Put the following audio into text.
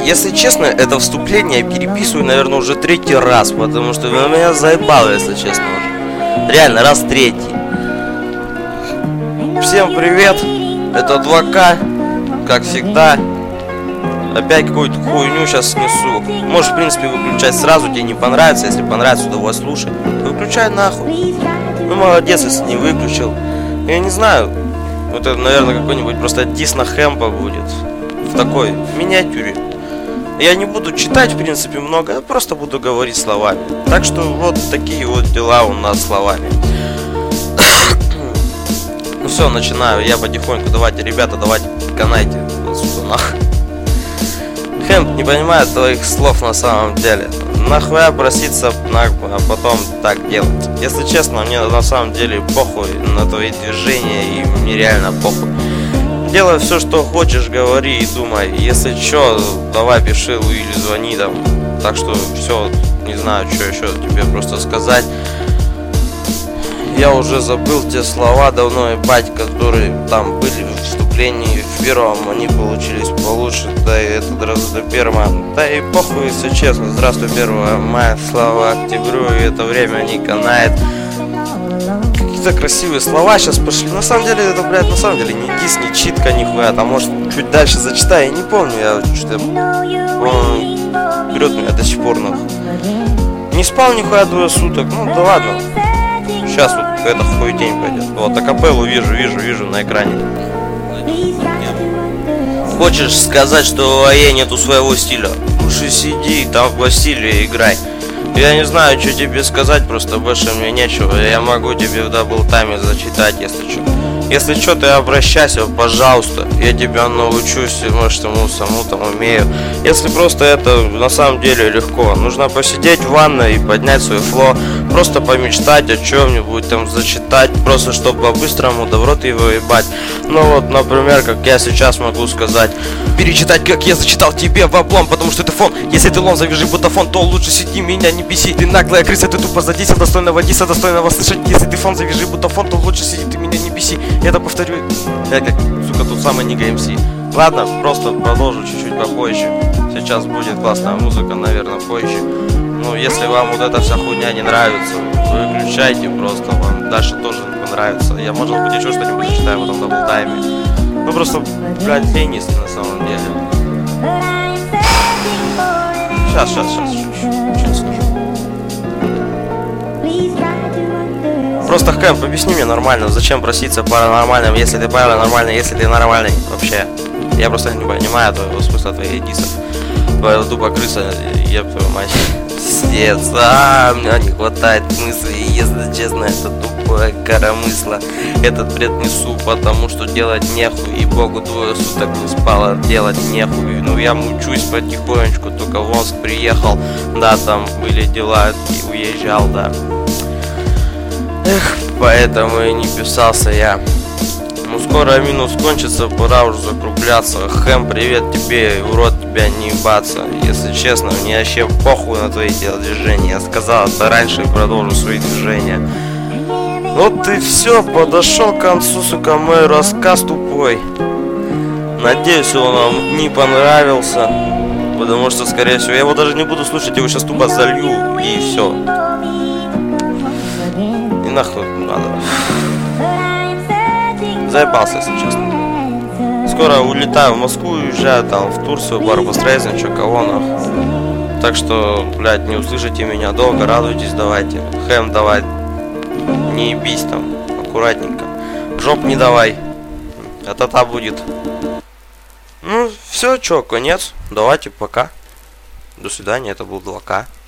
Если честно, это вступление я переписываю, наверное, уже 3-й раз, потому что меня заебало, если честно, уже. Реально, раз 3-й. Всем привет, это 2К, как всегда. Опять какую-то хуйню сейчас снесу. Можешь, в принципе, выключать сразу, тебе не понравится. Если понравится, то вас слушай. Выключай нахуй. Ну, молодец, если не выключил. Я не знаю. Это, наверное, какой-нибудь просто дис на Хэмпа будет. В такой миниатюре. Я не буду читать, в принципе, много. Я просто буду говорить словами. Так что вот такие вот дела у нас словами. Ну все, начинаю. Я потихоньку. Давайте, ребята, давайте канайте отсюда нахуй. Хэмп не понимает твоих слов на самом деле. Нахуя проситься, а потом так делать. Если честно, мне на самом деле похуй на твои движения, и мне реально похуй. Делай все, что хочешь, говори и думай. Если чё, давай пиши или звони там. Так что все, не знаю, что еще тебе просто сказать. Я уже забыл те слова давно, ебать, которые там были в вступлении в первом, они получились получше, да и это до первого, да и похуй, если честно. Здравствуй, 1 мая, слава октябрю, и это время не канает. Какие-то красивые слова сейчас пошли. На самом деле, это, блядь, на самом деле не дис, не читка, нихуя. Там, может, чуть дальше зачитаю, я не помню, я что-то берет меня до сих пор, нахуй. Не спал нихуя 2 суток, ну да ладно. Сейчас вот это хуй день пойдет. Вот, акапеллу вижу на экране. Хочешь сказать, что в АЕ нету своего стиля? Лучше сиди, там в Бастилии играй. Я не знаю, что тебе сказать, просто больше мне нечего. Я могу тебе в даблтайме зачитать, если что. Если что, ты обращайся, пожалуйста. Я тебя научусь, может, саму там умею. Если просто это на самом деле легко. Нужно посидеть в ванной и поднять свой фло. Просто помечтать о чем-нибудь там зачитать. Просто чтобы по-быстрому да в рот его ебать. Ну вот, например, как я сейчас могу сказать. Перечитать, как я зачитал тебе в облом, потому что это фон. Если ты лом, завяжи бутафон, то лучше сиди, меня не беси. Ты наглая крыса, ты тупо задейся, достойного диса, достойного слышать. Если ты фон, завяжи бутафон, то лучше сиди, ты меня не беси. Я это повторю. Я как, сука, тут самый нига МС. Ладно, просто продолжу чуть-чуть попозже. Сейчас будет классная музыка, наверное, позже. Ну, если вам вот эта вся хуйня не нравится, выключайте просто, вам дальше тоже не понравится. Я, может быть, еще что-нибудь зачитаю в этом даблтайме. Ну, просто, блядь, лень, если на самом деле. Сейчас, чуть скажу. Просто, Хэмп, объясни мне нормально, зачем проситься паранормальным, если ты паранормальный, если ты нормальный вообще. Я просто не понимаю твоего смысла, твоих дисов. Твоя тупо крыса, еб твою мать. Пиздец, мне не хватает мыслей, если честно, это тупое коромысло. Этот бред несу, потому что делать нехуй, и богу 2 суток не спала, делать нехуй. Ну я мучусь потихонечку, только в Омск приехал, да, там были дела, и уезжал, да. Эх, поэтому и не писался я. Ну скоро минус кончится, пора уже закругляться. Хэм, привет тебе, урод, тебя не ебаться. Если честно, мне вообще похуй на твои телодвижения. Я сказал это раньше и продолжу свои движения. Вот и все, подошел к концу, сука, мой рассказ тупой. Надеюсь, он вам не понравился. Потому что, скорее всего, я его даже не буду слушать, я его сейчас тупо залью и все. И нахуй надо. Заебался, если честно. Скоро улетаю в Москву, уезжаю там в Турцию, Барбострейзен, чё кого нахуй. Так что, блядь, не услышите меня долго, радуйтесь, давайте. Хэм, давай. Не ебись там, аккуратненько. Жоп не давай. Это будет. Ну, все, чё, конец. Давайте, пока. До свидания, это был 2К.